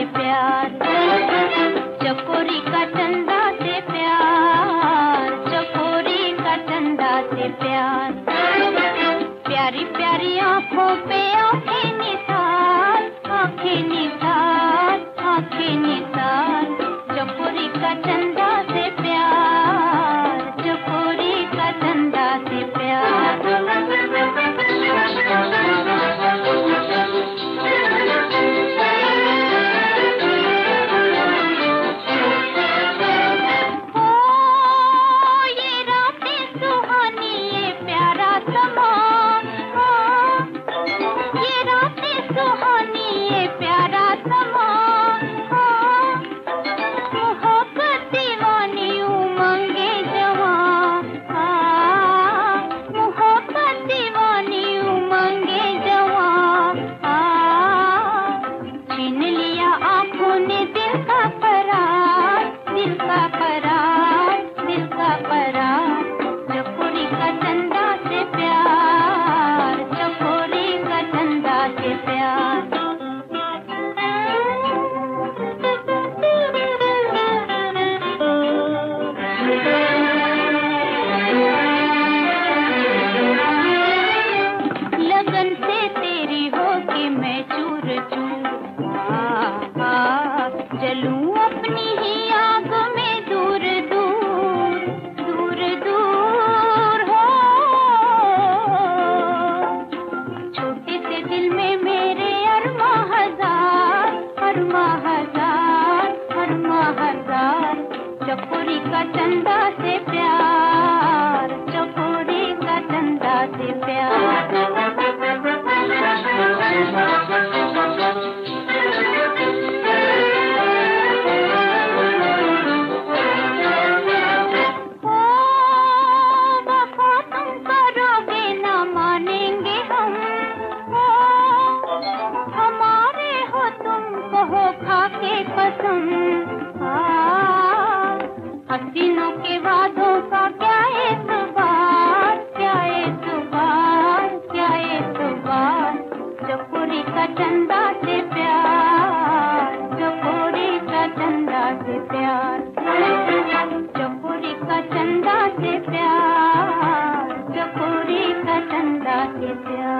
प्यार, चकोरी का चंदा से प्यार, चकोरी का चंदा से प्यार। प्यारी प्यारी आंखों पे आंखें निसार, आंखें निसार, आंखें निसार, चकोरी का चंदा से प्यार, चकोरी का चंदा से प्यार। जलूं अपनी ही आग में दूर दूर, दूर दूर हो। छोटे से दिल में मेरे अरमां हजार, अरमां हजार, अरमां हजार, चकोरी का चंदा से प्यार, चकोरी का चंदा से प्यार। हसीनों के वादों का क्या एतबार, क्या एतबार, क्या एतबार, चकोरी का चंदा से प्यार, चकोरी का चंदा से प्यार, चकोरी का चंदा से प्यार, चकोरी का चंदा से प्यार।